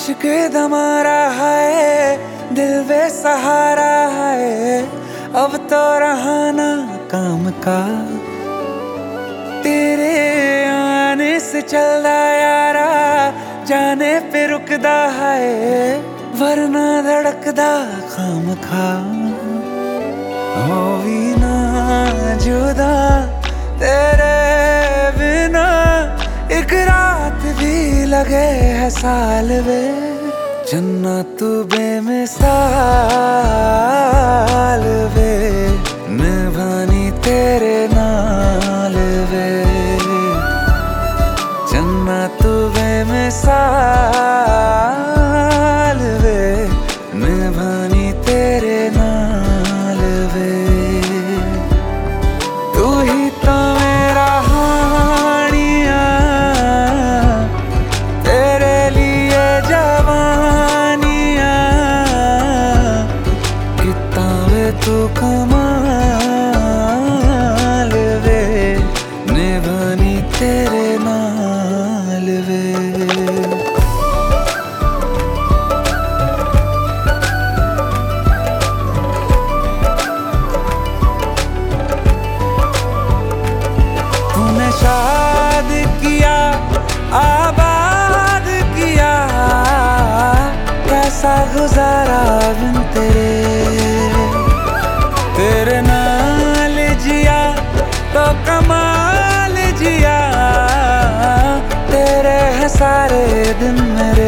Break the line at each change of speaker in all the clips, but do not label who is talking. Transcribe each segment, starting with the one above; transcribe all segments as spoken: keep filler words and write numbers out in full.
इश्क दमारा है, दिल बेसहारा है, अब तो रहा ना काम का। तेरे आने से चलदा यारा, जाने पे रुकदा है, वरना धड़कदा खाम खा। हो भी ना जुदा तेरे बिना, एक रात भी लगे है साल वे। जन्नत तू बेमिसाल वे, निभानी तेरे नाल वे। जन्नत तू बेमिसाल वे, निभानी तेरे नाल वे। तू ही तो मेरा हानिया, तेरे लिए जवानिया, कितना वे तू कमाल वे, निभानी तेरे नाल वे। शाद किया, आबाद किया, कैसा गुजारा बिन तेरे। तेरे नाल जिया तो कमाल जिया, तेरे हैं सारे दिन मेरे।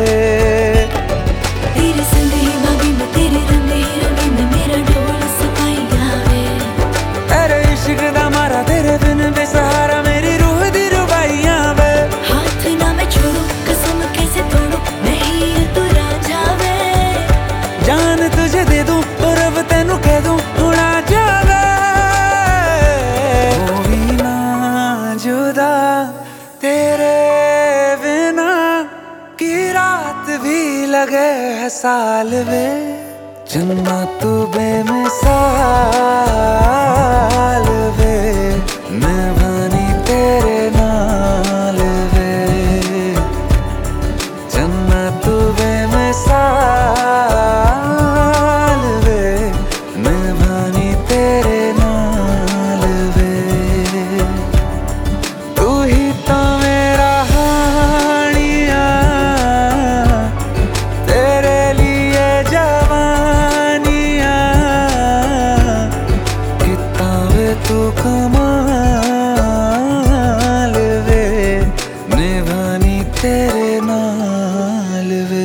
तेरे संग ही बागी में, तेरे रंग ही रंगी में, मेरा ढोल सफाई गावे।
तेरे इश्क दा मारा, तेरे बिन बेसहारा, मेरी रूह दी रुबाइयां वे।
हाथ ना मैं छोड़ू, कसम कैसे तोड़ू, नहीं तू राजा वे।
जान तुझे दे दूं तो रब तेनू कह दूं, उड़ा जावे। हो भी ना जुदा तेरे बिना, की रात भी लगे है साल वे। जन्नत तू बेमिसाल वे, निभानी तेरे नाल वे। जन्नत तू बेमिसाल वे, निभानी तेरे नाल वे। तू ही तो मेरा हानिया, तेरे लिए जवानिया, कितना वे तू कमाल वे, निभानी तेरे नाल वे।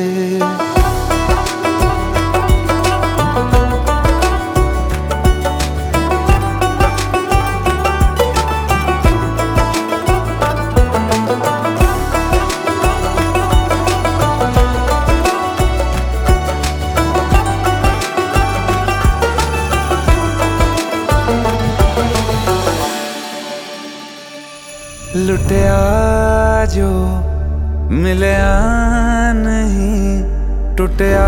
लुटिया जो मिलया नहीं, टूटिया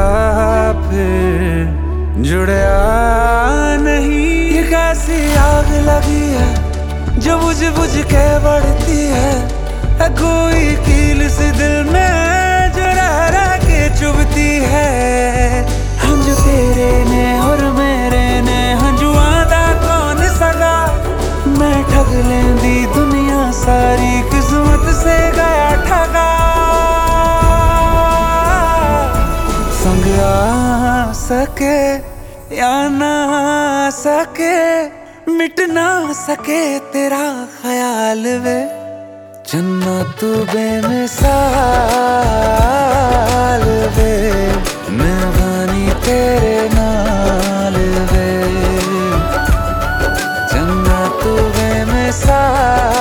फिर जुड़या नहीं। ये कैसी आग लगी है जो बुझ बुझ के बढ़ती है, है कोई कील से दिल में जो रह रह के चुभती है। हंजू तेरे ने और मेरे ने, हंजुआ दा कौन सगा। मैं ठग लेंदी दुनिया सारी, किस्मत से गया ठगा। संग आ सके या ना सके, मिट ना सके तेरा ख्याल वे। जन्नत तू बेमिसाल वे, निभानी तेरे नाल वे। जन्नत तू बेमिसाल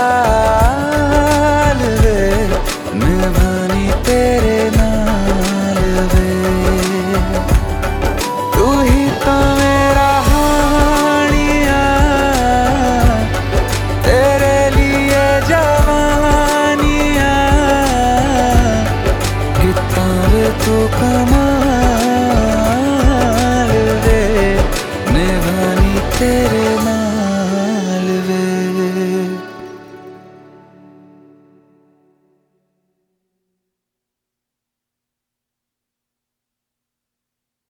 वे, निभानी तेरे नाल वे। तू ही तो मेरा हानिया, तेरे लिए जवानिया, कितना वे तू कमाल वे, निभानी तेरे नाल।